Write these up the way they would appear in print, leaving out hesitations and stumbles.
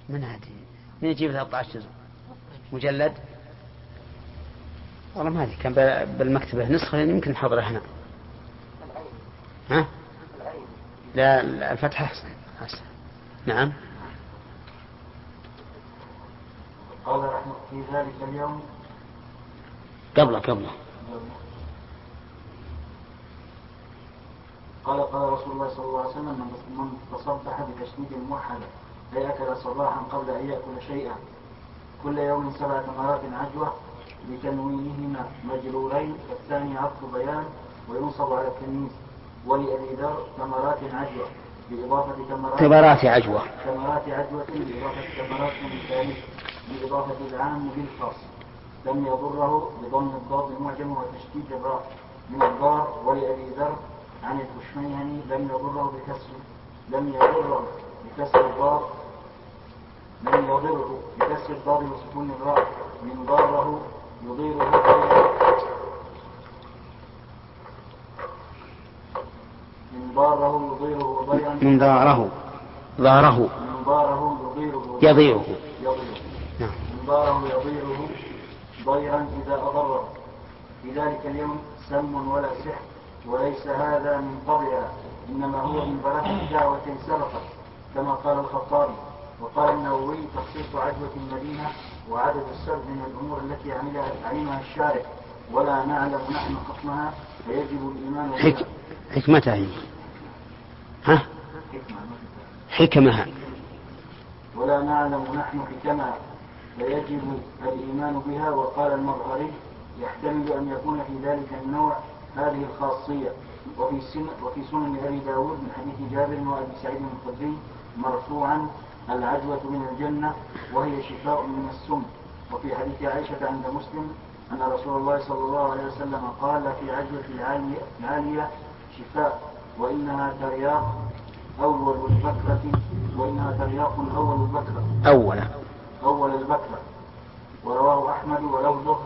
من هذه من يجيب 13 جزء مجلد؟ والله ما أدري، كان بالمكتبة نسخة يمكن نحضرها هنا. ها؟ لا الفتح أحسن. نعم. قال رحمه في ذلك اليوم قبله قال رسول الله صلى الله عليه وسلم من تصبح بتشديد الموحدة أي أكل صباحا قبل أن يأكل شيئا كل يوم 7 تمرات عجوة بتنوينهما مجرورين والثاني عطف بيان وينصب على التمييز. ولأبي ذر تمرات عجوة بإضافة تمرات عجوة بإضافة تمرات مثالية بإضافة العام بالخاص لم يضره بضم الضاد المعجم وتشديد الراء من الضار. ولأبي ذر عن الكشميهني لم يضره بكسر الضاد وسكون الراء من ضاره يضيره يضيره ضيرا إذا أضره. في ذلك اليوم سم ولا سحر وليس هذا من طبعها إنما هو من بركة دعوة سبقت كما قال الخطابي. وقال النووي تخصيص عجوة المدينة وعدد السبع من الأمور التي علمها الشارع ولا نعلم نحن حكمها فيجب الإيمان بها. حكمتها هي حكمها ولا نعلم نحن حكمها فيجب الإيمان بها. وقال المظهري يحتمل أن يكون في ذلك النوع هذه الخاصية. وفي سنن أبي داود من حديث جابر وأبي سعيد الخدري مرفوعا العجوة من الجنة وهي شفاء من السم. وفي حديث عائشة عند مسلم أن رسول الله صلى الله عليه وسلم قال في عجوة العالية شفاء وإنها ترياق أول البكرة. ورواه أحمد ولفظه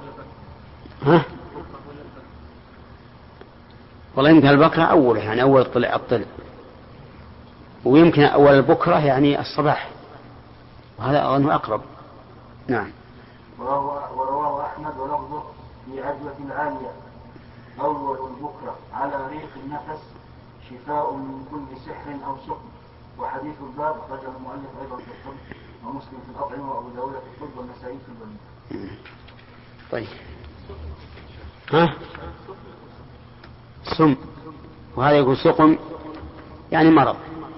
والله يمكن البكرة أول يعني أول الطلع ويمكن أول البكرة يعني الصباح وهذا أظنه أقرب. نعم. ورواه أحمد ولفظه في عجوة العالية أول البكرة على ريق النفس شفاء من كل سحر أو سقم. وحديث الباب أخرجه المؤلف أيضا في الطب ومسلم في الأطعمة وأبو داود في الطب والنسائي في البنية. طيب سم وهذا يقول سقم يعني مرض.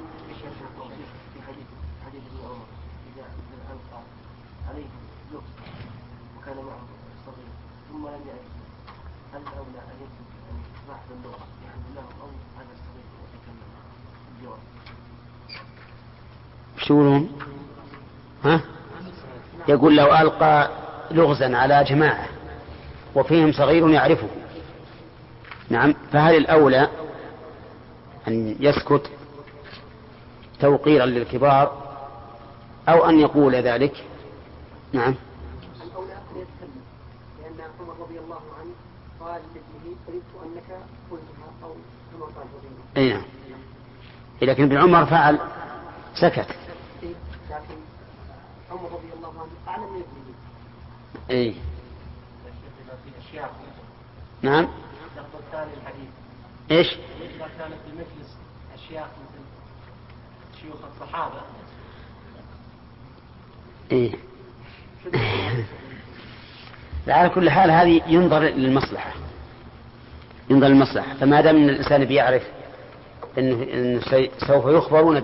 وكان معه صغير ثم لم يأتي هل أولى أن يكتب أن صاحب اللغة يحمل له أو هذا الصغير يتكلم الجواب؟ شو يقولون؟ يقول لو ألقى لغزا على جماعة وفيهم صغير يعرفه نعم فهل الأولى أن يسكت توقيرا للكبار أو أن يقول ذلك؟ نعم. الأولى أن يتكلم لأن عمر رضي الله عنه قال لابنه قلت أنك قلتها أو كما قال رضي الله. نعم. لكن ابن عمر فعل سكت. لكن عمر رضي الله عنه أعلم من ابنه. نعم. إيش؟ إذا كانت في المجلس أشياء مثل شيوخ الصحابة. على كل حال هذه ينظر للمصلحة فما دام ان الانسان بيعرف انه سوف يخبرون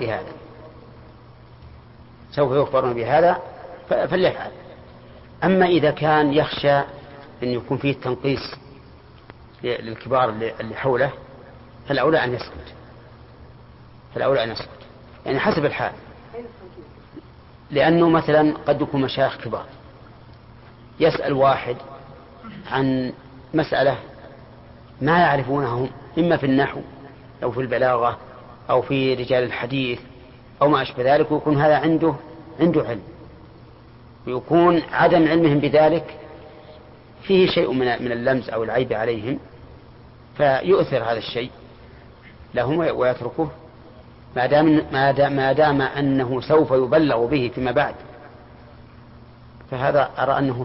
بهذا فليفعل. اما اذا كان يخشى ان يكون فيه تنقيص للكبار اللي حوله فالاولى ان يسكت يعني حسب الحال. لانه مثلا قد يكون مشايخ كبار يسأل واحد عن مسألة ما يعرفونهم إما في النحو أو في البلاغة أو في رجال الحديث أو ما أشبه ذلك ويكون هذا عنده علم ويكون عدم علمهم بذلك فيه شيء من اللمز أو العيب عليهم فيؤثر هذا الشيء لهم ويتركوه ما دام أنه سوف يبلغ به فيما بعد فهذا أرى أنه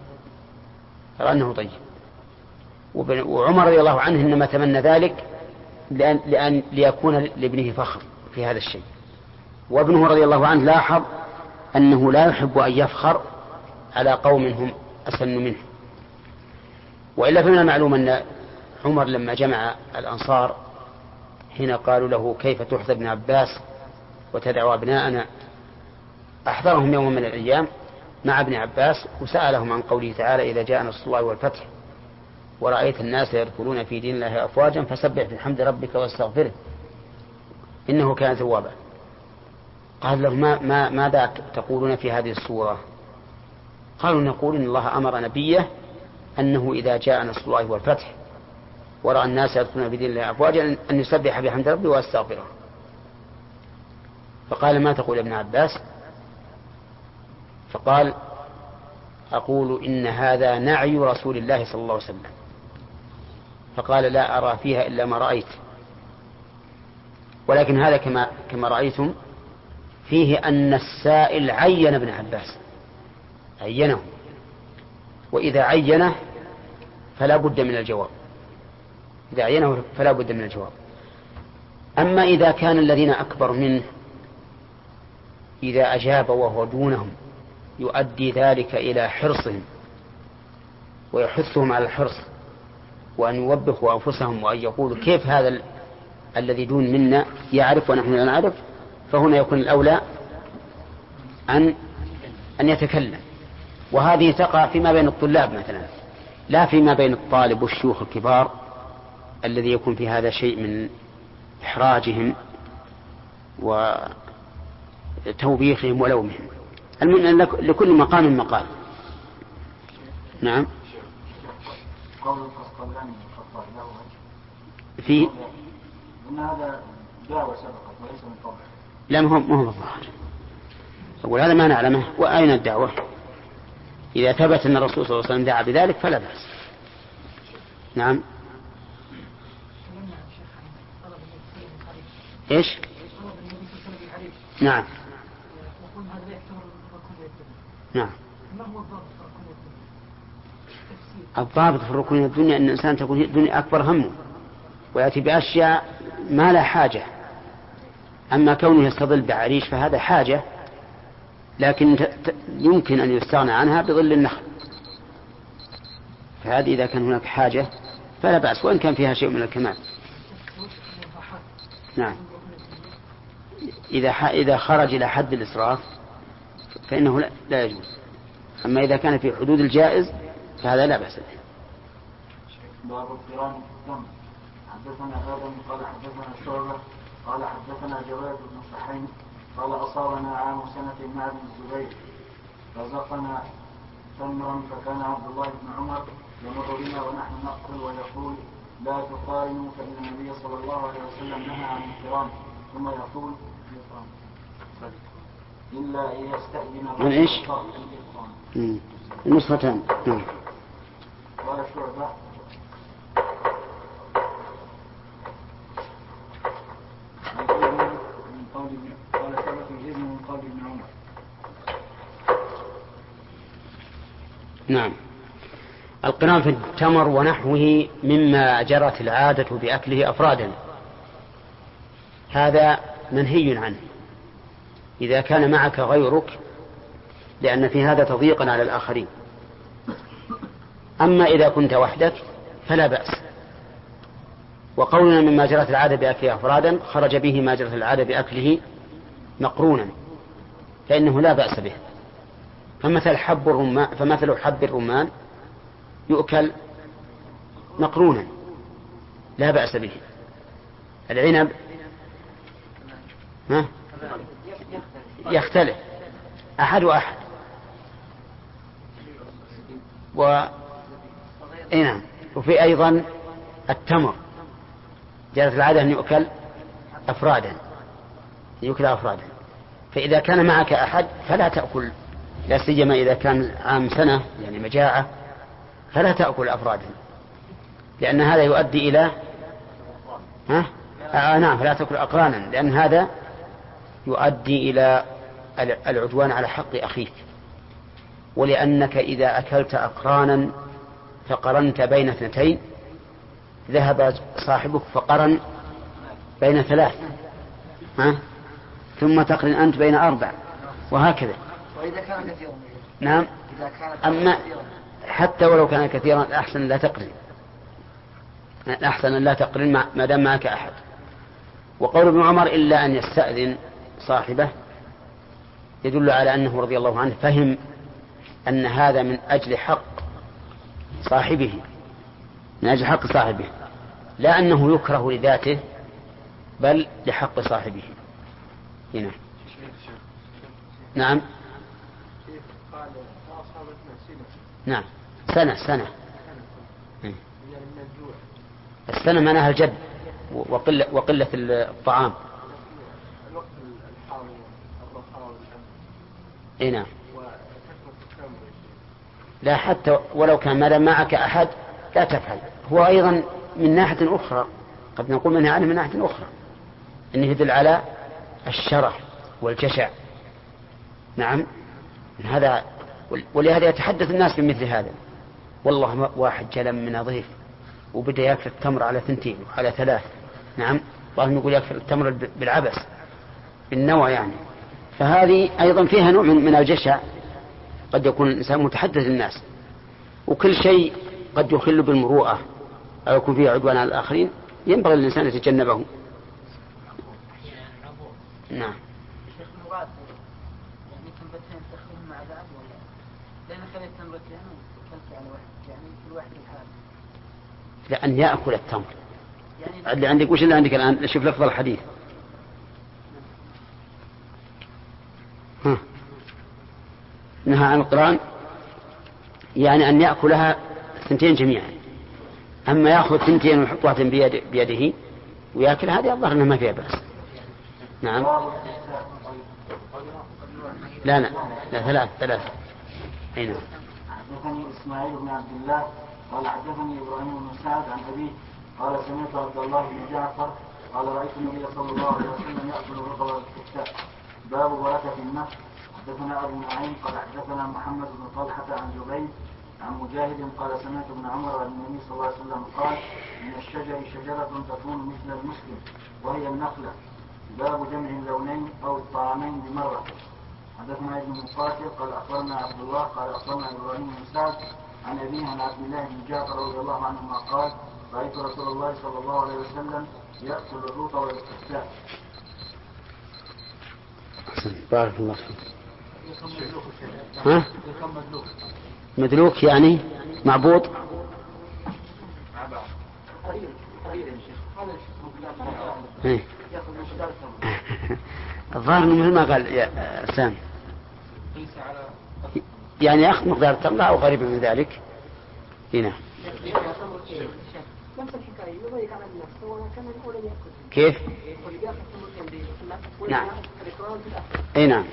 طيب. وعمر رضي الله عنه إنما تمنى ذلك ليكون لابنه فخر في هذا الشيء. وابنه رضي الله عنه لاحظ أنه لا يحب أن يفخر على قوم هم أسن منه. وإلا فمن المعلوم أن عمر لما جمع الأنصار حين قالوا له كيف تحضر ابن عباس وتدعو أبناءنا، أحضرهم يوم من الأيام مع ابن عباس وسألهم عن قوله تعالى إذا جاء نصر الله والفتح ورأيت الناس يدخلون في دين الله أفواجا فسبح بحمد ربك واستغفره إنه كان توابا. قال له ماذا تقولون في هذه السورة؟ قالوا نقول إن الله أمر نبيه أنه إذا جاء نصر الله والفتح ورأى الناس يدخلون في دين الله أفواجا أن يسبح بحمد ربه واستغفره. فقال ما تقول ابن عباس؟ فقال أقول إن هذا نعي رسول الله صلى الله عليه وسلم. فقال لا أرى فيها إلا ما رأيت، ولكن هذا كما رأيتم فيه أن السائل عين ابن عباس، عينه، وإذا عينه فلا بد من الجواب، إذا عينه فلا بد من الجواب. أما إذا كان الذين أكبر منه إذا أجاب وهو دونهم يؤدي ذلك إلى حرصهم ويحثهم على الحرص وأن يوبخوا أنفسهم وأن يقولوا كيف هذا الذي دون منا يعرف ونحن لا نعرف، فهنا يكون الأولى أن يتكلم. وهذه تقع فيما بين الطلاب مثلا، لا فيما بين الطالب والشيوخ الكبار الذي يكون في هذا شيء من إحراجهم وتوبيخهم ولومهم. لكل مقام مقال. نعم. قول القسطلاني الخطاب له في إن هذا دعوة سبقت وليس من طبع. لا ما هو الظاهر. أقول هذا ما نعلمه. وأين الدعوة؟ إذا ثبت أن الرسول صلى الله عليه وسلم دعا بذلك فلا بأس. نعم. إيش؟ نعم. نعم. الضابط في الركون من الدنيا أن الإنسان تكون الدنيا أكبر همه ويأتي بأشياء ما لا حاجة. أما كونه يستظل بعريش فهذا حاجة، لكن يمكن أن يستغنى عنها بظل النخل، فهذه إذا كان هناك حاجة فلا بأس وإن كان فيها شيء من الكمال. نعم. إذا خرج إلى حد الإسراف فإنه لا يجوز. أما إذا كان في حدود الجائز فهذا لا بأس به. باب القران في الدم. حدثنا آدم قال حدثنا شعبة قال حدثنا جواد بن صحيح قال أصابنا عام سنة مع ابن الزبير رزقنا تمرا فكان عبد الله بن عمر يمر بنا ونحن نأكل ويقول لا تقارنوا فإن النبي صلى الله عليه وسلم نهى عن القران، ثم يقول إلا إن يستأذن عن إيش؟ النسختان. قال شعبة من قول ابن عمر. نعم. القران في التمر ونحوه مما جرت العادة بأكله أفرادا، هذا منهي عنه إذا كان معك غيرك، لأن في هذا تضييقا على الآخرين. أما إذا كنت وحدك فلا بأس. وقولنا مما جرت العادة بأكله أفرادا خرج به ما جرت العادة بأكله مقرونا، فإنه لا بأس به. فمثل حب الرمان يؤكل مقرونا لا بأس به. العنب يختلف أحد وأحد. وفي أيضا التمر جرت العادة أن يؤكل أفرادا، فإذا كان معك أحد فلا تأكل، لا سيما إذا كان عام سنة يعني مجاعة فلا تأكل أفرادا، لأن هذا يؤدي إلى فلا تأكل أقرانا، لأن هذا يؤدي إلى العدوان على حق أخيك. ولأنك إذا أكلت أقرانا فقرنت بين اثنتين ذهب صاحبك فقرن بين ثلاث، ثم تقرن أنت بين أربع، وهكذا. وإذا كان كثيرا. نعم. أما حتى ولو كان كثيرا الأحسن لا تقرن، الأحسن لا تقرن ما دام معك أحد. وقول ابن عمر إلا أن يستأذن صاحبه يدل على أنه رضي الله عنه فهم أن هذا من أجل حق صاحبه، من أجل حق صاحبه، لا أنه يكره لذاته بل لحق صاحبه. هنا. نعم. نعم. سنة السنة معناها الجد وقلة الطعام. نعم. لا، حتى ولو كان ما دام معك أحد لا تفعل. هو أيضا من ناحية أخرى قد نقول منها عنه من ناحية أخرى أنه يدل على الشرح والجشع. نعم. هذا ولهذا يتحدث الناس بمثل هذا. والله واحد جلم من ضيف وبدأ يأكل التمر على 2 وعلى 3. نعم. بعضهم يقول يأكل التمر بالعبس بالنوع يعني. فهذه أيضا فيها نوع من الجشع. قد يكون الإنسان متحدث الناس، وكل شيء قد يخل بالمروءة أو يكون فيه عدوان على الآخرين ينبغي للإنسان يتجنبه. نعم. شيخ المراد يعني تمرتين تخليهم مع بعض ولا لأن خليت تمرتين وكلت على واحد يعني كل واحد الحال؟ لأن يأكل التمر يعني اللي عندك. وش اللي عندك الآن؟ شوف لفظ الحديث. نهى عن القران يعني أن يأكلها 2 جميعا. أما يأخذ 2 ويحط واحد بيده ويأكل هذه الظاهر أنه ما فيها بأس. نعم. لا 3. أي نعم. حدثني إسماعيل بن عبد الله قال حدثني إبراهيم بن سعد عن أبيه قال سمعت عبد الله بن جعفر قال رأيت النبي صلى الله عليه وسلم يأكل الرطب والكتاب. باب بركة النفس. حدثنا أبو نعيم قال حدثنا محمد بن طلحة عن جبير عن مجاهد قال سمعت ابن عمر عن النبي صلى الله عليه وسلم قال من الشجر شجرة تكون مثل المسلم وهي النخلة. باب جمع اللونين أو الطعامين بمرة. حدثنا ابن مقاتل قال أخبرنا عبد الله قال أخبرنا إبراهيم بن سعد عن أبيه عن عبد الله بن جعفر رضي الله عنهما قال رأيت رسول الله صلى الله عليه وسلم يأكل الرطب والكتاب. بارك الله فيك. مدلوك يعني معبود. الظاهر مثل ما قال يا سام يعني يأخذ مقدار التمر أو قريب من ذلك. هنا كيف؟ نعم. اي نعم.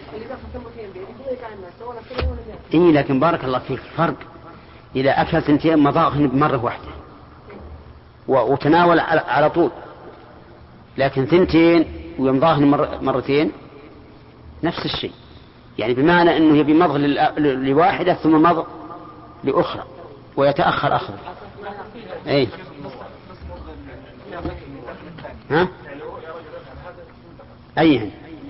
اي لكن بارك الله فيك فرق إذا أكل 2 مضاغن بمرة واحدة وتناول على طول، لكن 2 ويمضاغن مرتين نفس الشيء، يعني بمعنى أنه يبي مضغ لواحدة ثم مضغ لأخرى ويتأخر أخذ. أي ها؟ أيهن؟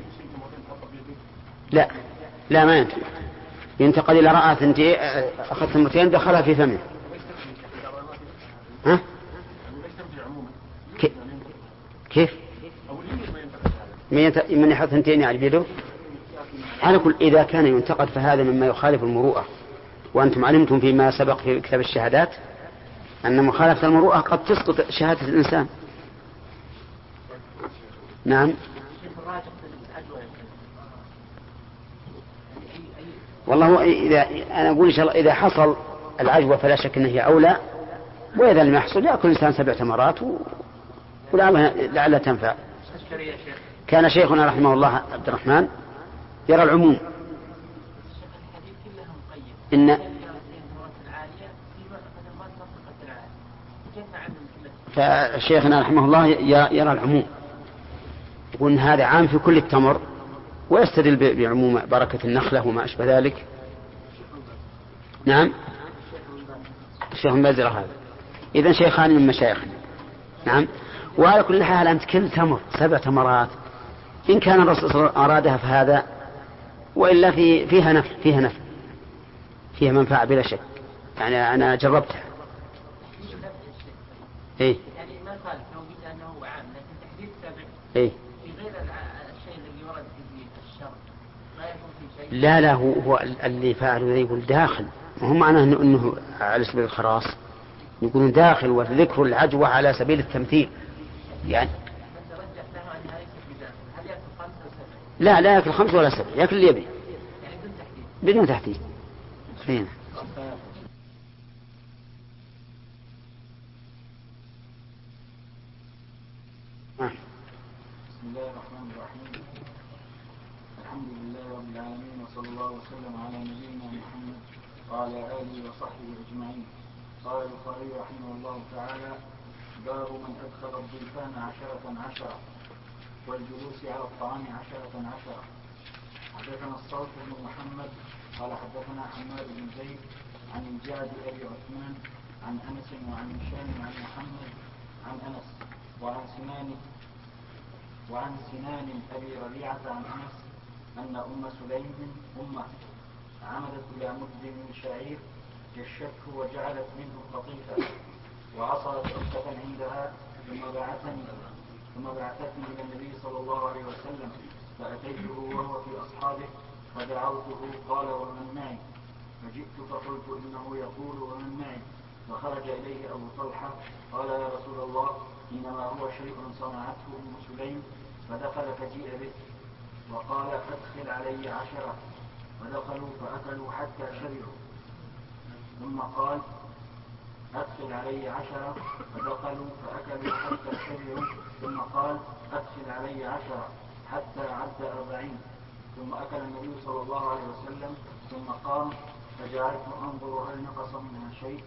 لا ما ينتقل إلى رأى 2 أخذ 2 دخلها في فمه. ها؟ كيف؟ من يحط 2 يعني بيده؟ على كل إذا كان ينتقد فهذا مما يخالف المروءة، وأنتم علمتم فيما سبق في كتاب الشهادات أن مخالفة المروءة قد تسقط شهادة الإنسان. نعم. والله أنا أقول إن شاء الله إذا حصل العجوة فلا شك أنه هي أولى، وإذا لم يحصل يأكل الإنسان 7 تمرات ولعلها تنفع. كان شيخنا رحمه الله عبد الرحمن يرى العموم إن فشيخنا رحمه الله يرى العموم، يقول هذا عام في كل التمر ويستدل بعموم بركة النخلة وما أشبه ذلك. نعم الشيخ من باز هذا إذن شيخان من مشايخنا. نعم. وعلى كل حال أنت كل تمر 7 تمرات إن كان الرسول صلى الله عليه وسلم أرادها فهذا، وإلا فيها نفع، فيها منفعة بلا شك. يعني أنا جربتها. إيه؟ يعني ما قال لو قلت أنه عام، لكن تحديد 7 إيه؟ في غير الشيء الذي ورد في الشرع ما يكون في شيء. لا هو اللي فعله يقول داخل، وهم معناه أنه على سبيل الخراص، يقولون داخل وذكر العجوة على سبيل التمثيل يعني. أنت رجح له أنها ليست بداخل، هل يأكل 5 أو 7؟ لا يأكل 5 ولا 7، يأكل اللي يبي يعني بدون تحديد. بدون تحديد. فين؟ بسم الله الرحمن الرحيم. الحمد لله رب العالمين، وصلى الله وسلم على نبينا محمد وعلى آله وصحبه أجمعين. قال البخاري رحمه الله تعالى: باب من أدخل الضيفان 10 والجلوس على الطعام 10. حدثنا الصالح بن محمد قال حدثنا حماد بن زيد عن الجعد أبي عثمان عن أنس وعن هشام عن محمد عن أنس وعن سنان أبي ربيعة عن أنس أن أم سليم عمدت إلى مد من شعير يشته وجعلت منه قطيفة وعصرت ركة عندها ثم بعثتني إلى النبي صلى الله عليه وسلم فأتيته وهو في أصحابه فدعوته قال: ومن معي؟ فجئت فقلت: إنه يقول ومن معي؟ فخرج إليه أبو طلحة قال: يا رسول الله، إنما هو شيء صنعته أم سليم. فدخل فجيء به وقال: أدخل علي 10. فدخلوا فأكلوا حتى شبعوا. ثم قال: أدخل علي 10. فدخلوا فأكلوا حتى شبعوا. ثم قال: أدخل علي 10 حتى عد 40. ثم أكل النبي صلى الله عليه وسلم ثم قام فجعلت أنظر هل نقص منها شيء.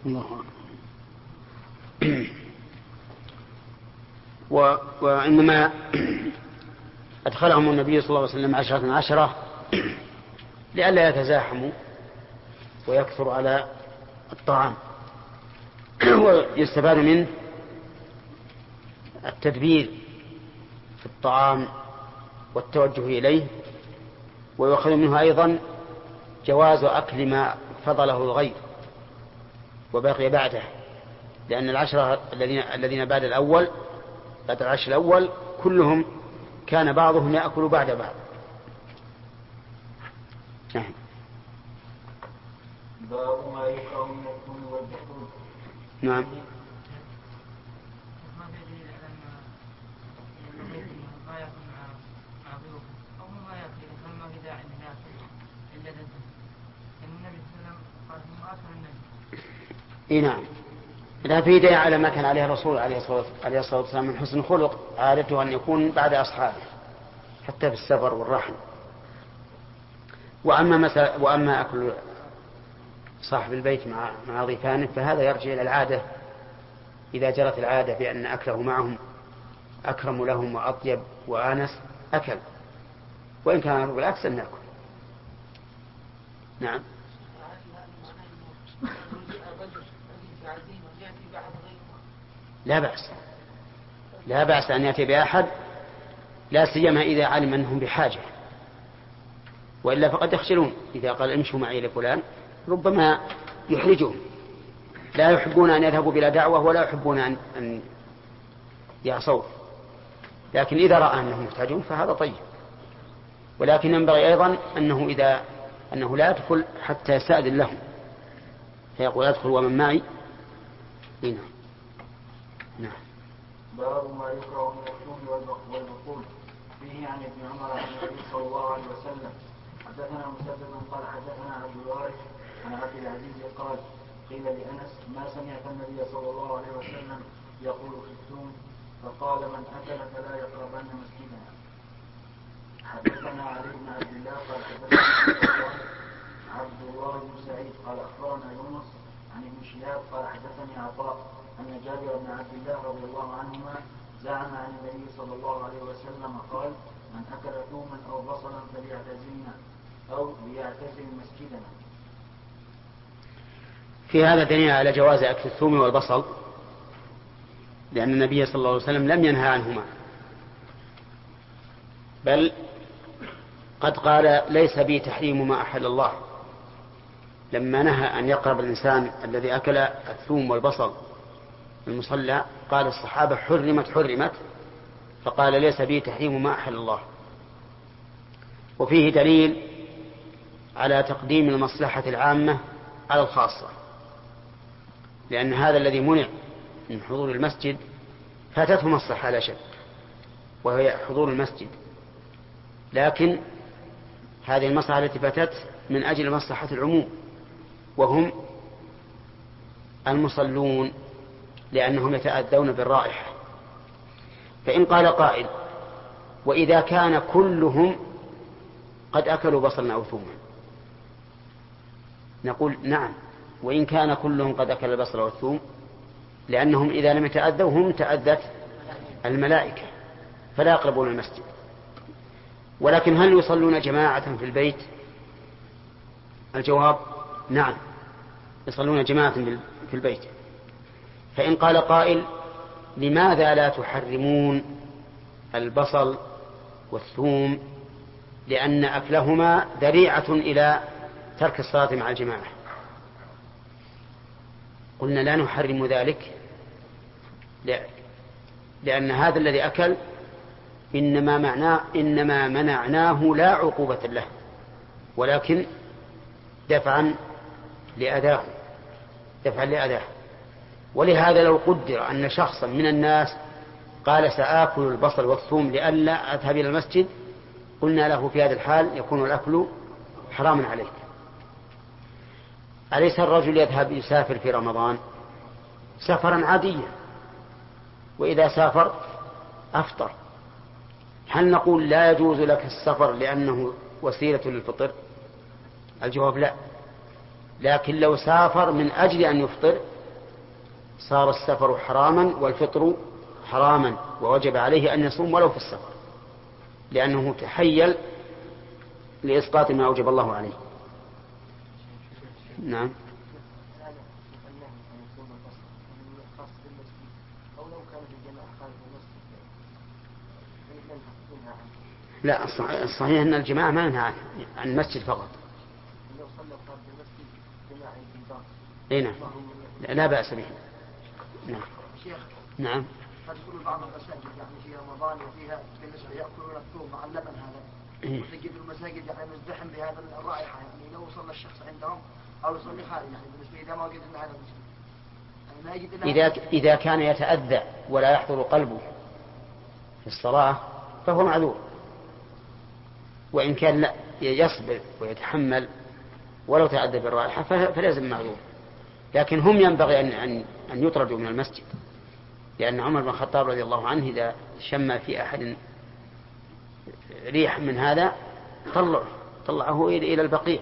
وإنما أدخلهم النبي صلى الله عليه وسلم 10 لئلا يتزاحموا ويكثر على الطعام. ويستفاد منه التدبير في الطعام والتوجه إليه، ويؤخذ منه أيضا جواز أكل ما فضله الغير وبقي بعده، لأن 10 الذين بعد العشر الأول كلهم كان بعضهم يأكل بعد بعض. نعم. باب ما يكره من الثوم والبحور. نعم. اي نعم. لا في داعي على ما كان عليه الرسول عليه الصلاة والسلام من حسن خلق، عادته أن يكون بعد أصحابه حتى في السفر والرحل. وأما أكل صاحب البيت مع ضيفانه فهذا يرجع إلى العادة، إذا جرت العادة بأن أكله معهم أكرم لهم وأطيب وآنس أكل، وإن كان بالعكس أن نأكل. نعم. لا بأس أن يأتي بأحد، لا سيما إذا علم أنهم بحاجة، وإلا فقد يخجلون. إذا قال امشوا معي لفلان ربما يحرجهم، لا يحبون أن يذهبوا بلا دعوة ولا يحبون أن يعصوا. لكن إذا رأى أنهم محتاجون فهذا طيب. ولكن ينبغي أيضا أنه لا يدخل حتى يستأذن لهم، فيقول أدخل ومن معي. نعم. باب ما يكره من الثوم والبقول. فيه عن ابن عمر عن النبي صلى الله عليه وسلم. حدثنا مسدد قال حدثنا عبد الوارث عن عبد العزيز قال: قيل لأنس: ما سمعت النبي صلى الله عليه وسلم يقول في الثوم؟ فقال: من أكل فلا يقربن مسجدنا. حدثنا علي بن عبد الله قال حدثنا عبد الله بن سعيد قال أخبرنا يونس عن ابن شهاب قال حدثني عطاء أن جابر بن عبد الله رضي الله عنهما زعم عن النبي صلى الله عليه وسلم قال: من أكل ثوما أو بصلا فليعتزلنا أو ليعتزل مسجدنا. في هذا دليل على جواز أكل الثوم والبصل، لأن النبي صلى الله عليه وسلم لم ينهى عنهما، بل قد قال ليس بي تحريم ما أحل الله، لما نهى أن يقرب الإنسان الذي أكل الثوم والبصل المصلى قال الصحابة حرمت، فقال ليس بي تحريم ما أحل الله. وفيه دليل على تقديم المصلحة العامة على الخاصة، لأن هذا الذي منع من حضور المسجد فاتته مصلحة لا شك وهي حضور المسجد، لكن هذه المصلحة التي فاتت من أجل مصلحة العموم وهم المصلون، لأنهم يتأذون بالرائحة. فإن قال قائل وإذا كان كلهم قد أكلوا بصلا أو ثوما، نقول نعم، وإن كان كلهم قد أكل البصل والثوم، لأنهم إذا لم يتأذوا هم تأذت الملائكة فلا يقربون المسجد. ولكن هل يصلون جماعة في البيت؟ الجواب نعم، يصلون جماعة في البيت. فإن قال قائل لماذا لا تحرمون البصل والثوم؟ لأن أكلهما ذريعة إلى ترك الصلاة مع الجماعة. قلنا لا نحرم ذلك، لأن هذا الذي أكل إنما منعناه لا عقوبة له، ولكن دفعا لأذاه. ولهذا لو قدر أن شخصا من الناس قال سآكل البصل والثوم لئلا أذهب إلى المسجد، قلنا له في هذا الحال يكون الأكل حراما عليك. أليس الرجل يسافر في رمضان سفرا عاديا، وإذا سافر أفطر، هل نقول لا يجوز لك السفر لأنه وسيلة للفطر؟ الجواب لا، لكن لو سافر من أجل أن يفطر صار السفر حراما والفطر حراما، ووجب عليه أن يصوم ولو في السفر، لأنه تحيل لإسقاط ما أوجب الله عليه. نعم. لا، الصحيح أن الجماعة ما ينهى عن المسجد فقط. اي نعم، لا بأس به. نعم. نعم. تدخل بعض المساجد يعني في رمضان وفيها بالنسبة يأكلون الثوم مع اللبن هذا، وتجد المساجد يعني مزدحم بهذا الرائحة، يعني لو صلى الشخص عندهم أو يصلي خارج يعني بالنسبة إذا ما وجد إلا هذا المسجد، يعني إذا كان يتأذى ولا يحضر قلبه في الصلاة فهو معذور، وإن كان لا يصبر ويتحمل ولو تأذى بالرائحة فلازم معذور. لكن هم ينبغي أن يطردوا من المسجد، لأن عمر بن الخطاب رضي الله عنه إذا شم في أحد ريح من هذا طلعه إلى البقيع.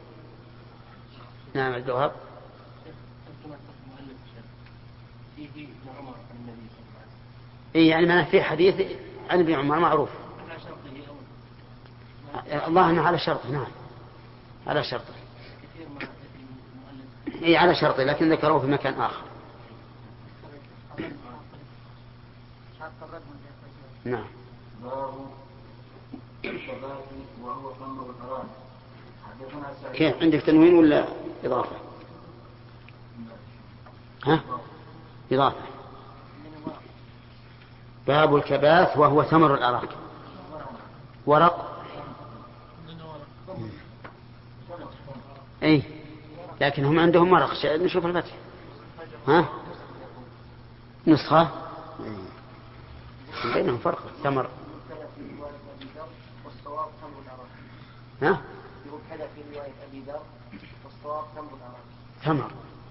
نعم. الجواب يعني ما في حديث عن ابن عمر معروف، الله أنه على شرطه. نعم على شرطه، على شرطه، لكن ذكروه في مكان آخر. نعم. باب الشباب وهو خمر الحرام. حدثنا سعيد. كيف عندك تنوين ولا إضافة؟ ها؟ إضافة. باب الكباث وهو ثمر الأراك. ورق. أي لكن هم عندهم مرق. نشوف الفتح. ها؟ نسخة بينهم فرق. ثمر. ها؟ يقول كذا في رواية أبي ذر والصواب ثمر الأراك.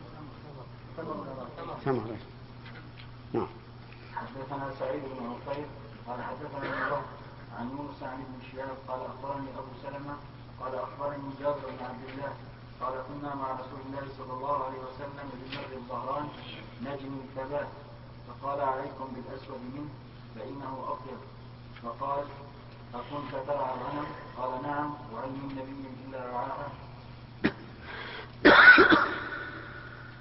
ثمر. نعم. حدثنا سعيد بن عقيل قال حدثنا الله عن موسى عن ابن شهاب قال أخبرني أبو سلمة قال أخبرني جابر بن عبد الله قال كنا مع رسول الله صلى الله عليه وسلم بمر الظهران نجم الثبات فقال عليكم بالأسود منه فإنه أطيب. فقال أكنت ترعى الغنم؟ قال نعم وأي من نبي إلا رعاها.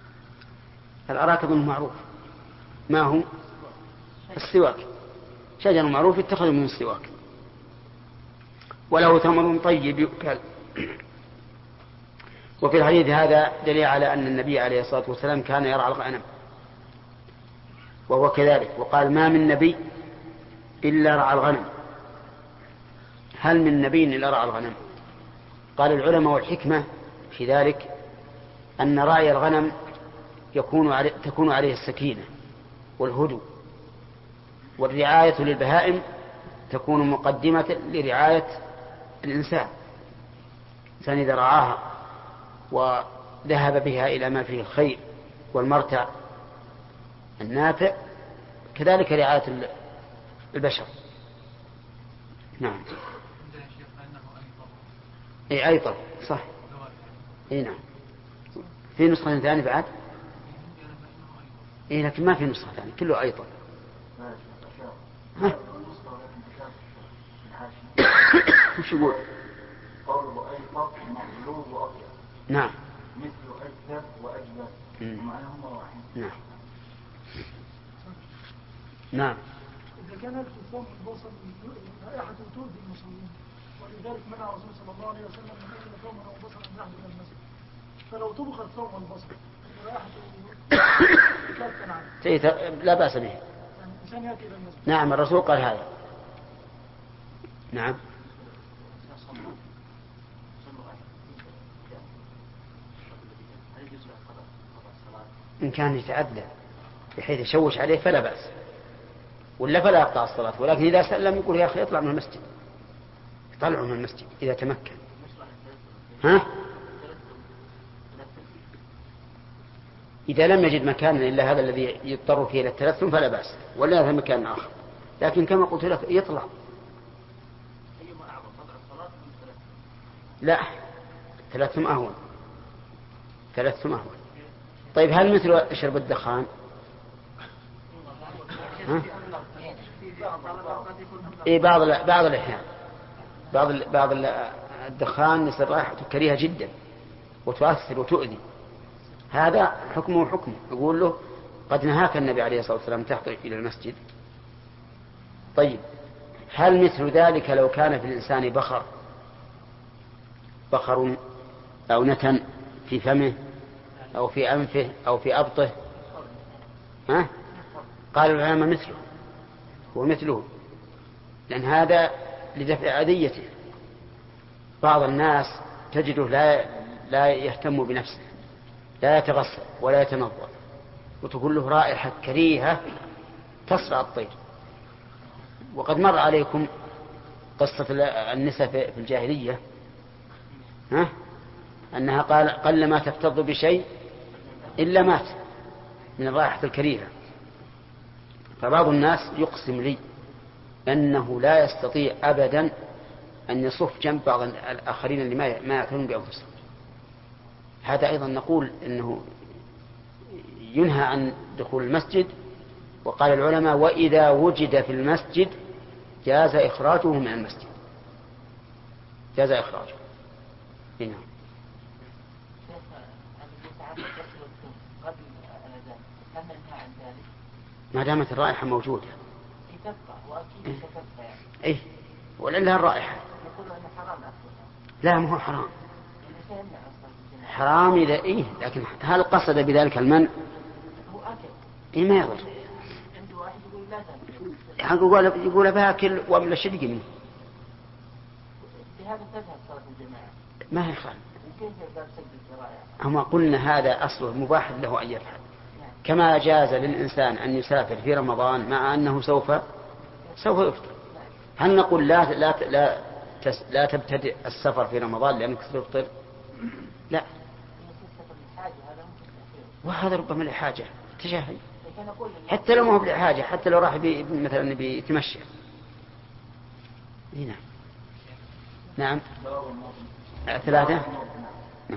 الأراك أظن معروف. ما هو؟ السواك، شجر معروف يتخذ من السواك، وله ثمر طيب يؤكل. وفي الحديث هذا دليل على أن النبي عليه الصلاة والسلام كان يرعى الغنم، وهو كذلك، وقال ما من نبي إلا رعى الغنم. هل من نبي إلا رعى الغنم؟ قال العلماء والحكمة في ذلك أن راعي الغنم تكون عليه السكينة والهدوء، والرعاية للبهائم تكون مقدمة لرعاية الإنسان. الإنسان إذا رعاها وذهب بها إلى ما فيه الخير والمرتع النافع، كذلك رعاية البشر. نعم. اي ايطر صح. اي نعم. في نسخة ثانية بعد. اي لكن ما في نسخة ثانية، كله ايطر. وش يقول؟ قوله ايطر مغلوب واطيب. نعم. مثل اكثر واجبر ومعناهما واحد. نعم. نعم. إذا كان الخصام البصر رائحة تؤذي المصلين، ولذلك منع الرسول صلى الله عليه وسلم من أكل ثوما أو بصرا من يحضر المسجد، فلو طبخت ثوم البصر رائحة لا بأس به. يعني الإنسان يأتي إلى المسجد. نعم الرسول قال هذا. نعم. إن كان يتعدى بحيث يشوش عليه فلا بأس، ولا فلا يقطع الصلاة، ولكن إذا سلم يقول يا أخي اطلع من المسجد، يطلعه من المسجد إذا تمكن. ها؟ إذا لم يجد مكانا إلا هذا الذي يضطر فيه إلى التلثم فلا بأس، ولا هذا مكان آخر، لكن كما قلت لك يطلع. لا، التلثم أهون. طيب هل مثل شرب الدخان؟ ها؟ إيه بعض الأحيان بعض الدخان يصير رائحته كريهة جدا وتؤثر وتؤذي، هذا حكمه يقول له قد نهاك النبي عليه الصلاة والسلام تحضر إلى المسجد. طيب هل مثل ذلك لو كان في الإنسان بخر أو نتن في فمه أو في أنفه أو في أبطه؟ ها؟ قال العلماء مثله، لأن هذا لدفع أذيته. بعض الناس تجده لا يهتم بنفسه، لا يتغسل ولا يتنظف، وتقول له رائحة كريهة تصرع الطير. وقد مر عليكم قصة النساء في الجاهلية، أنها قل ما تفتض بشيء إلا مات من الرائحة الكريهة. فبعض الناس يقسم لي أنه لا يستطيع أبدا أن يصف جنب بعض الآخرين اللي ما يعتنون بأنفسهم. هذا أيضا نقول أنه ينهى عن دخول المسجد. وقال العلماء وإذا وجد في المسجد جاز إخراجه من المسجد، جاز إخراجه. هنا ما دامت الرائحة موجودة. إيه ولله الرائحة. لا ما هو حرام إذا إيه، لكن هل قصد بذلك المنع؟ إيه ما يضر. يقول باكل واملا شدقي منه. ما يخالف. أما قلنا هذا أصله مباح له أن يفعل، كما جاز للإنسان أن يسافر في رمضان مع أنه سوف يفطر. هل نقول لا تبتدئ السفر في رمضان لأنك ستفطر؟ لا، وهذا ربما لحاجة تجاهل، حتى لو ما هو لحاجة، حتى لو راح مثلا بيتمشى. هنا نعم 3. نعم.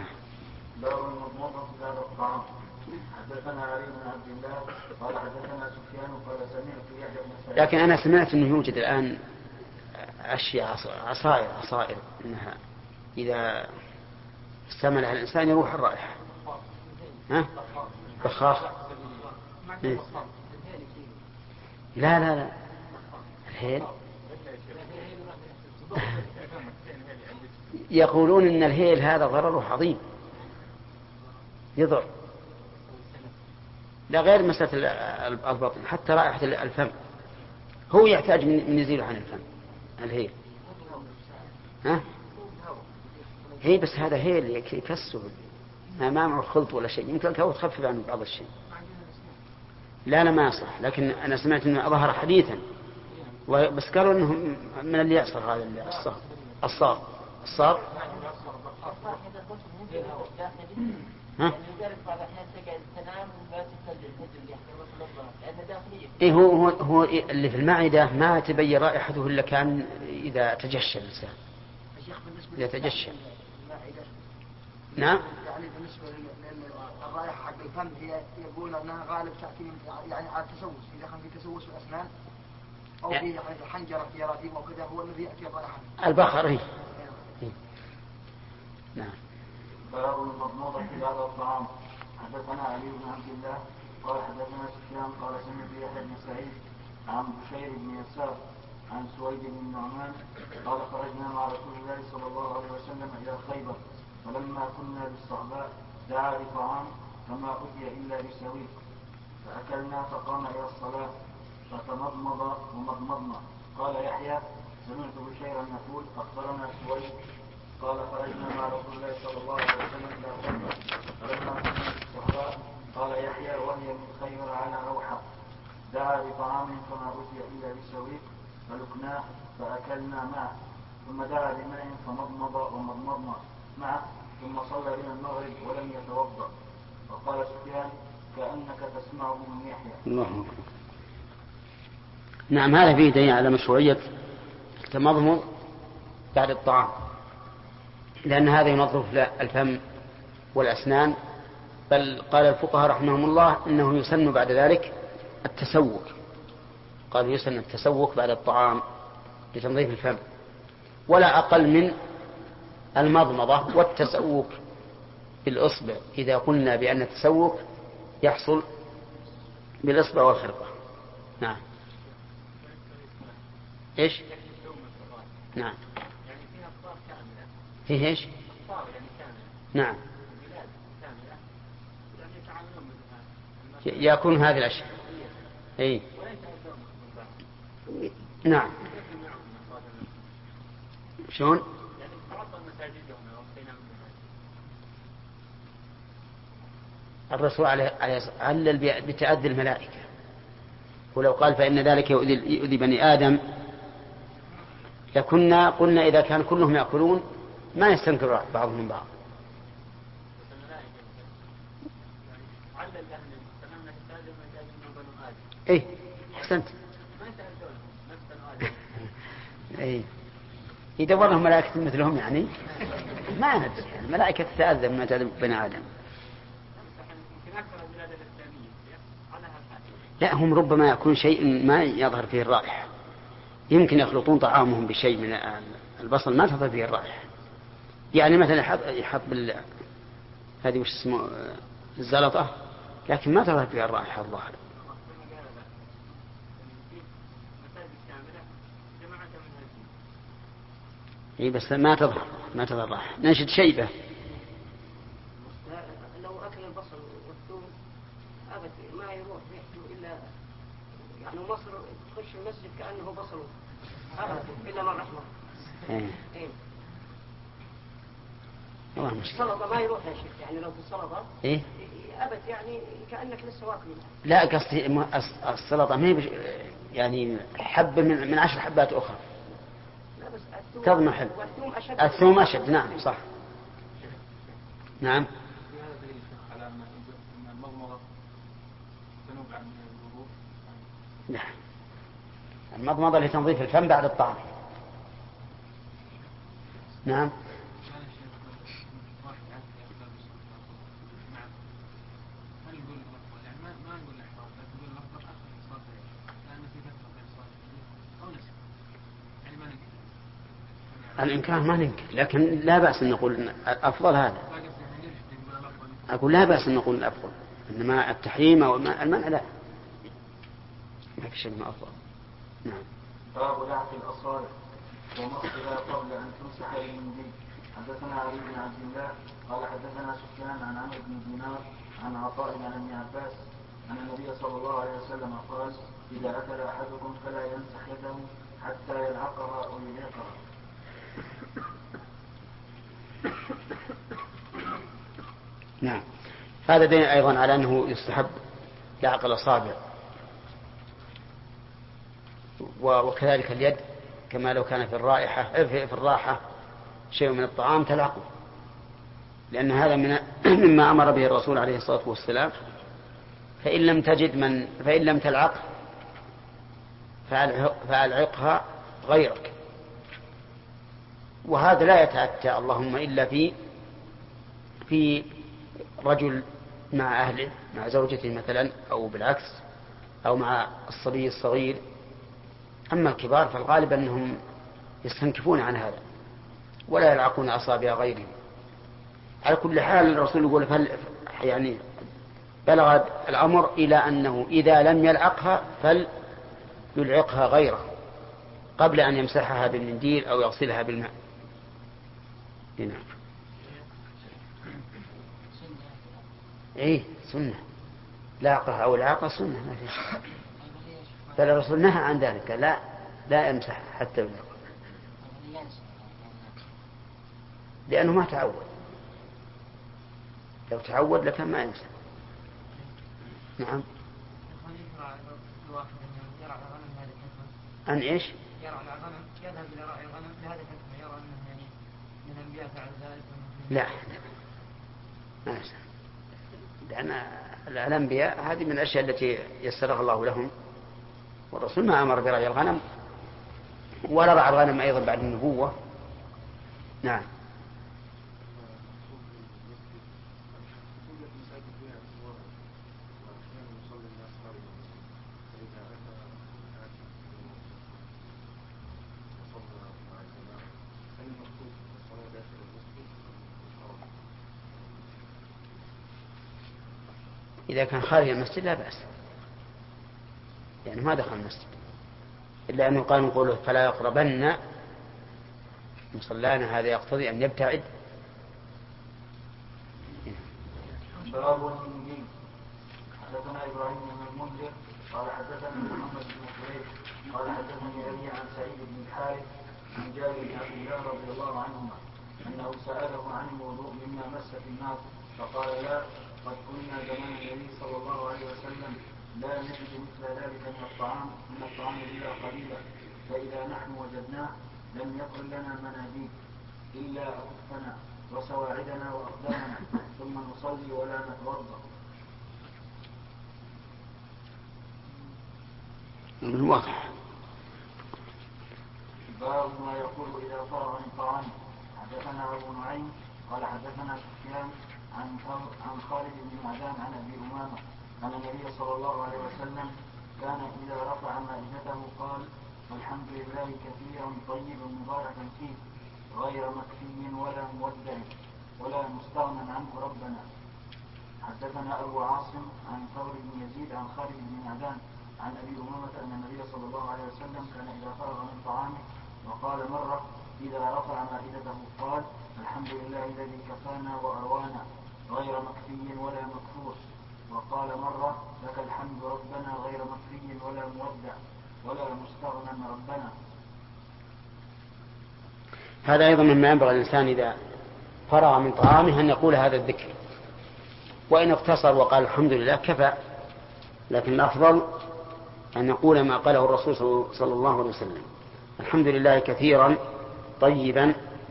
حدثنا علي بن عبد الله قال حدثنا سفيان قال سمعت يحيى بن سعيد. لكن أنا سمعت أنه يوجد الآن أشياء عصائر إنها إذا استعملها الإنسان يروح الرائحة. ها؟ بخاخ. إيه؟ لا لا لا الهيل يقولون إن الهيل هذا ضرره عظيم يضر، لا غير مسألة البطن حتى رائحة الفم هو يحتاج من يزيله عن الفم الهيل. ها؟ هي بس هذا هيل يكسر ما معه خلط ولا شيء، يمكن هو تخفف عنه بعض الشيء. لا لا ما يصح، لكن أنا سمعت أنه ظهر حديثا بس قالوا أنه من اللي يعصر هذا الصار. ها؟ إيه هو اللي في المعدة ما تبين رائحته إلا كان إذا تجشى الإنسان يتجشى. نعم. يعني بالنسبة للرائحة حق الفم هي يقول أنها غالب تأتي يعني على التسوس، إذا كان في تسوس الأسنان أو في حنجرة جراثيم أو كذا هو الذي يأتي الرائحة. البخر هي. نعم. باب المضمضة في هذا الطعام. حدثنا علي بن عبد الله قال حدثنا سفيان قال سمعت يحيى بن سعيد عن بشير بن يسار عن سويد بن النعمان قال خرجنا مع رسول الله صلى الله عليه وسلم إلى خيبر فلما كنا بالصحباء دعا بطعام فما أتي إلا بسويق فأكلنا فقام إلى الصلاة فتمضمض ومضمضنا. قال يحيى سمعت بشيرا يقول أخبرنا سويد قال خرجنا مع رسول الله صلى الله عليه وسلم إلى خيبر فلما كنا بالصحباء قال يحيى وهي من خيبر على روحة دعا بطعام فما أتي إلا بسويق فلكناه فأكلنا معه ثم دعا بماء فمضمض ومضمضنا معه ثم صلى بنا المغرب ولم يتوضأ. وقال سفيان كأنك تسمعه من يحيى. الله. نعم هذا فيه دليل على مشروعية التمضمض بعد الطعام، لأن هذا ينظف الفم والأسنان، بل قال الفقهاء رحمهم الله إنه يسن بعد ذلك التسوك، قال يسن التسوك بعد الطعام لتنظيف الفم، ولا أقل من المضمضة والتسوك بالإصبع إذا قلنا بأن التسوك يحصل بالإصبع والخرقة. نعم. إيش؟ نعم. فيه إيش؟ نعم. يكون هذه الأشياء. إيه؟ نعم. شلون؟ الرسول علل بتأذي الملائكة، ولو قال فإن ذلك يؤذي بني آدم لكنا قلنا إذا كان كلهم يأكلون ما يستنكر بعضهم من بعض. إيه أحسنت. إيه يدورهم ملائكة مثلهم يعني ما ندري الملائكة تتأذى مما تأذى بني آدم. لا هم ربما يكون شيء ما يظهر فيه الرائحة، يمكن يخلطون طعامهم بشيء من البصل ما تظهر فيه الرائحة، يعني مثلا يحط هذه وش اسمه الزلطة لكن ما تظهر فيها الرائحة الظاهر. اي بس ما تظهر الرائحة. ننشد شيبة لو أكل البصل والثوم أبد ما يروح ريحته إلا يعني مصر تخش المسجد كأنه بصل أبد إلا من رحمه. إيه. السلطة ما يروح يا شيخ، يعني لو في السلطة إيه أبد يعني كأنك لسه واكل. لا قصدي السلطة ما هي يعني حبة من 10 حبات أخرى تضمحل. الثوم أشد. نعم صح. نعم. لا المضمضة لتنظيف الفم بعد الطعام. نعم. الإنكار ما ننكر، لكن لا بأس أن نقول أفضل هذا. أقول لا بأس أن نقول الأفضل، إنما التحريم والمنع لا. ما في شيء من أفضل. نعم. باب لعق الأصابع ومصها قبل أن تمسح بالمنديل. حدثنا علي بن عبد الله قال حدثنا سفيان عن عمرو بن دينار عن عطاء عن ابن عباس أن النبي صلى الله عليه وسلم قال: إذا أكل أحدكم فلا يمسح يده حتى يلعقها أو يلعقها. نعم. هذا دليل أيضا على أنه يستحب لعق الأصابع، وكذلك اليد، كما لو كان في الراحة شيء من الطعام تلعقه، لأن هذا مما أمر به الرسول عليه الصلاة والسلام. فإن لم تلعق فألعقها غيرك. وهذا لا يتأتى اللهم إلا في رجل مع أهله، مع زوجته مثلا، أو بالعكس، أو مع الصبي الصغير. أما الكبار فالغالب أنهم يستنكفون عن هذا ولا يلعقون أصابع غيرهم. على كل حال الرسول يقول يعني بلغ الأمر إلى أنه إذا لم يلعقها فليلعقها غيره قبل أن يمسحها بالمنديل أو يغسلها بالماء. هنا إيه سنة، لاقها أو العاقة سنة، ما في شيء. فالرسول نهى عن ذلك، لا يمسح حتى يلعق، لأنه ما تعود. لو تعود لكان ما يمسح. نعم. أن إيش؟ يرعى الغنم، يذهب إلى رعي الغنم لهذا الحكمة، يرى أنه يعني من الأنبياء فعل ذلك. لا ما يسمع، لأن الأنبياء هذه من الأشياء التي يسرها الله لهم، والرسول ما أمر برعي الغنم ولا رعى الغنم أيضا بعد النبوة. نعم. إذا كان خارج المسجد لا بأس، يعني ما دخل المسجد، إلا أنه قال نقوله فلا يقربن مصلانا، هذا يقتضي أن يبتعد. باب الإنجيل. حدثنا إبراهيم بن المنذر قال حدثنا محمد بن كريب قال حدثني أبي عن سعيد بن الحارث عن جابر بن عبد الله رضي الله عنهما أنه سأله عن الوضوء مما مس في النار فقال: لا، قد كنا زمان النبي صلى الله عليه وسلم لا نجد مثل ذلك من الطعام إلا قليلا، فإذا نحن وجدناه لم يكن لنا مناديل إلا أكفنا وسواعدنا وأقدامنا ثم نصلي ولا نتوضأ. من واضح. باب ما يقول إذا فرغ من طعامه. حدثنا أبو نعيم قال حدثنا سفيان عن خالد بن معدان عن أبي أمامة أن النبي صلى الله عليه وسلم كان إذا رفع مائدته قال: الحمد لله كثيرا طيبا مباركا فيه غير مكفي ولا مودع ولا مستغنى عنه ربنا. حدثنا أبو عاصم عن ثور بن يزيد عن خالد بن معدان عن أبي أمامة أن النبي صلى الله عليه وسلم كان إذا فرغ من طعامه وقال مرة إذا رفع مائدته قال: الحمد لله الذي كفانا وأروانا غير مكفي ولا مكفور. وقال مرة: لك الحمد ربنا غير مكفي ولا مودع ولا مستغنى ربنا. هذا أيضا مما ينبغي الإنسان إذا فرغ من طعامه أن يقول هذا الذكر، وإن اقتصر وقال الحمد لله كفى، لكن الأفضل أن يقول ما قاله الرسول صلى الله عليه وسلم: الحمد لله كثيرا طيبا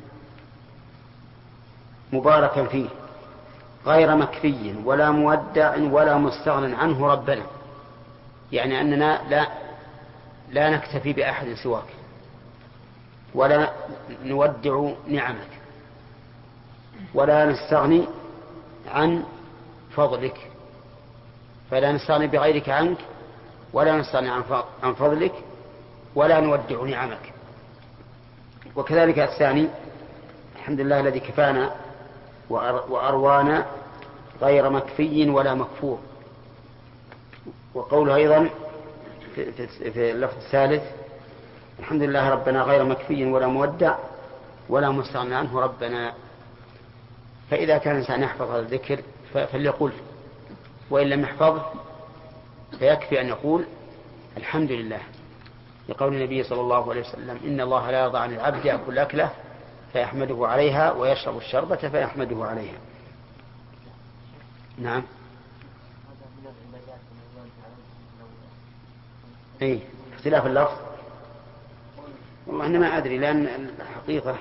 مباركا فيه غير مكفي ولا مودع ولا مستغنى عنه ربنا. يعني أننا لا نكتفي بأحد سواك ولا نودع نعمك ولا نستغني عن فضلك، فلا نستغني بغيرك عنك ولا نستغني عن فضلك ولا نودع نعمك. وكذلك الثاني: الحمد لله الذي كفانا وأروانا غير مكفي ولا مكفور. وقوله أيضا في اللفظ الثالث الحمد لله ربنا غير مكفي ولا مودع ولا مستغنى عنه ربنا. فإذا كان الإنسان يحفظ هذا الذكر فليقول، وإن لم يحفظه فيكفي أن يقول الحمد لله، لقول النبي صلى الله عليه وسلم إن الله لا يرضى عن العبد يأكل أكله فيحمده عليها ويشرب الشربة فيحمده عليها. نعم. اي اختلاف اللفظ والله أنا ما أدري، لأن الحقيقة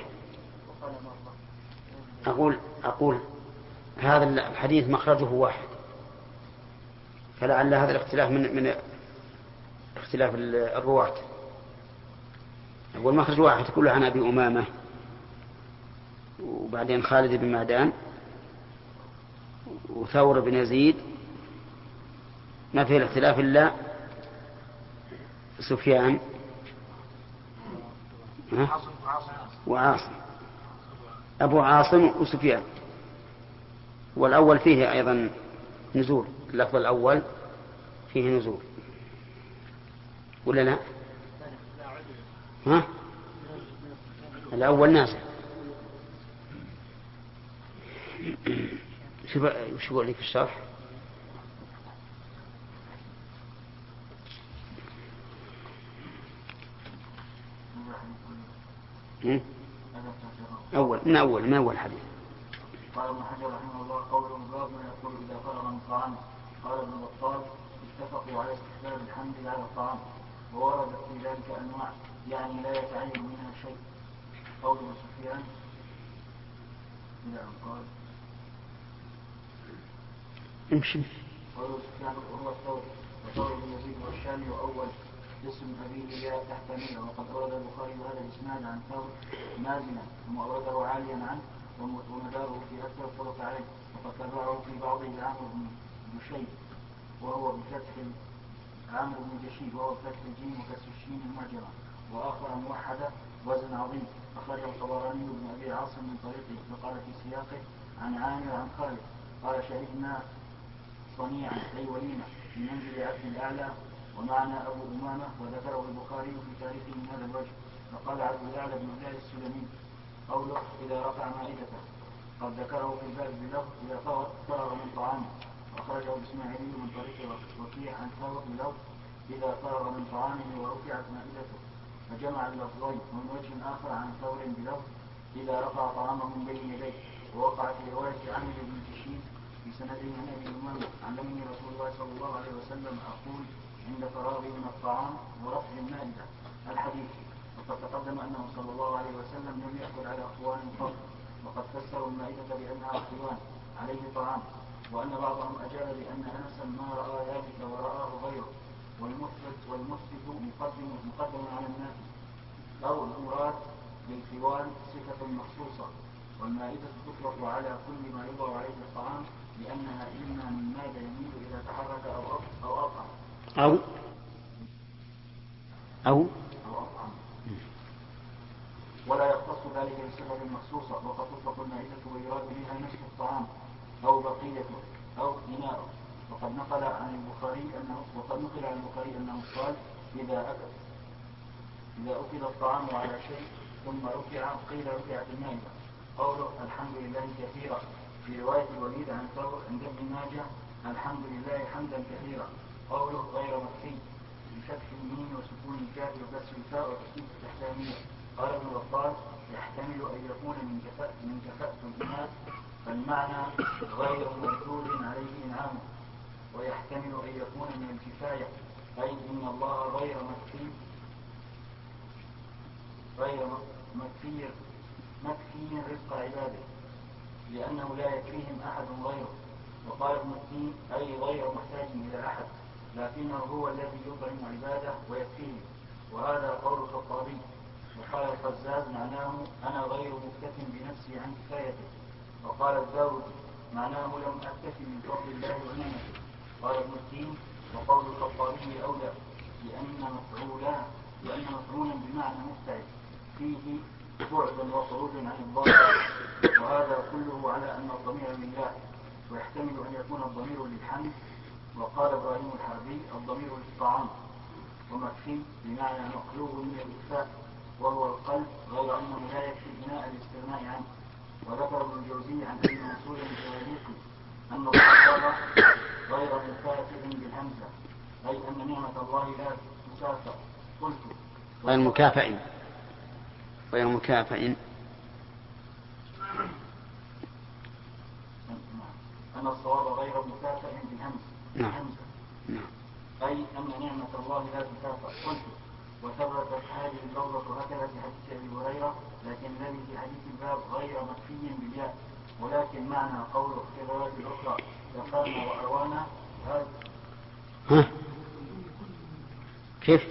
أقول هذا الحديث مخرجه واحد، فلعل هذا الاختلاف من اختلاف الرواة. أقول مخرج واحد كله عن أبي أمامة، وبعدين خالد بن معدان وثور بن يزيد، ما فيه الاختلاف إلا سفيان وعاصم، أبو عاصم وسفيان. والأول فيه أيضا نزول، اللفظ الأول فيه نزول ولا لا؟ ها؟ الأول نازل. وش يقول لي في الشرح؟ من أول حديث. قال ابن حجر رحمه الله قوله باب ما يقول إذا فرغ من طعامه. قال ابن بطال اتفقوا على استحباب الحمد على الطعام، وورد في ذلك أنواع يعني لا يتعين منها شيء. قول سفيان قال امشي. قول سفيان وهو الثوري وثوري بن يزيد والشامي وأول اسم أبيه يا تحت ميل. وقد أورد البخاري هذا الإسناد عن ثور نازلا ثم أورده عاليا عنه ومداره في أكثر الطرق عليه، وقد تبعه في بعضه عامر بن جشيد وهو بفتح عامر بن جشيد وهو بفتح الجيم وكسر الشين المعجمة، وآخر موحدة وزن عظيم أخرجه الطبراني بن أبي عاصم من طريقه، فقال في سياقه عن عامر عن خالد قال شهدنا صنيعا أي وليمة في منزل عبد الأعلى ومعنا أبو أمامة، وذكره البخاري في تاريخه من هذا الوجه. فقال عبد الأعلى بن الله السلمي قوله إذا رفع مائدته قد ذكره في الباب بلفظ إذا فرغ من طعامه، وأخرجه الإسماعيلي من طريق وكيع عن ثور بلفظ إذا فرغ من طعامه ورفعت مائدته، فجمع اللفظين. ومن وجه آخر عن ثور بلفظ إذا رفع طعامه من بين يديه، ووقع في رواية عامر بن جشيد في سنده عن أبي أمامة علمني رسول الله صلى الله عليه وسلم أقول عند فراغي من الطعام ورفع المائدة الحديث. وقد تقدم أنه صلى الله عليه وسلم لم يأكل على أخوان قط، وقد فسروا المائدة بأنها أخوان عليه طعام، وأن بعضهم أجاب بأن أنسا ما رأى ذلك ورآه غيره، والمثبت مقدم على الناس، أو المراد بالخوان صفة مخصوصة، والمائدة تطلق على كل ما يوضع عليه الطعام لأنها إما من ماذا يميل إذا تحرك أو أطعم أو أطعم، ولا يختص ذلك بصفة مخصوصة. وقد تطلق المائدة ويراد بها نصف الطعام أو بقيته أو إناءه. وقد نقل عن البخاري أنه قال إذا أكل الطعام على شيء ثم رفع قيل رفعت المائدة. قوله الحمد لله كثيرا في رواية الوليد عن ثور عند ابن ماجه الحمد لله حمدا كثيرا. قوله غير مكفي بفتح الميم وسكون الكاف وكسر الفاء وتسكين التحتانية. قال ابن بطال يحتمل أن يكون من كفاءة الإناث، فالمعنى غير مردود عليه إنعامه، ويحتمل أن يكون من الكفاية أي إن الله غير مكفي رزق عباده لأنه لا يكفيهم أحد غيره. وقال ابن الدين أي غير محتاج إلى أحد، لكنه هو الذي يطعم عباده ويكفيهم، وهذا قول الخطابي. وقال الخزاز معناه أنا غير مكتف بنفسي عن كفايته. وقال الداودي معناه لم أكتف من فضل الله ونعمته. قال ابن الدين وقول الخطابي أولى لأن مفعولا بمعنى مفتعل فيه بعدا وخروج عن الضابط، وهذا كله على أن الضمير لله، ويحتمل أن يكون الضمير للحمد. وقال إبراهيم الحربي الضمير للطعام، ومكفي بمعنى مقلوب من الإكفاء وهو القلب، غير أنه لا يكفي بناء الاستغناء عنه. وذكر ابن الجوزي عن ابن مسعود الزهري أن الصواب غير مكافئ بالهمزة، أي أن نعمة الله لا تكافئ. قلت غير مكافئ غير مكافئ أن الصواب غير مكافئ بالهمزة، أي أن نعمة الله لا تكافئ. قلت وثبتت هذه اللفظة هكذا في حديث أبي هريرة، لكن الذي في حديث الباب غير مكفي بالياء، ولكن معنى قوله في الروايات الأخرى كفانا وأروانا هذا. كيف؟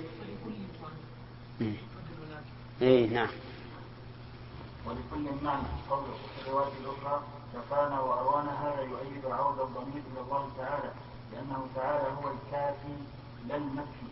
إيه نعم. ولكل معنى قوله في الروايات الأخرى كفانا وأروانا، هذا يؤيد عود الضمير إلى الله تعالى، لأنه تعالى هو الكافي لا المكفي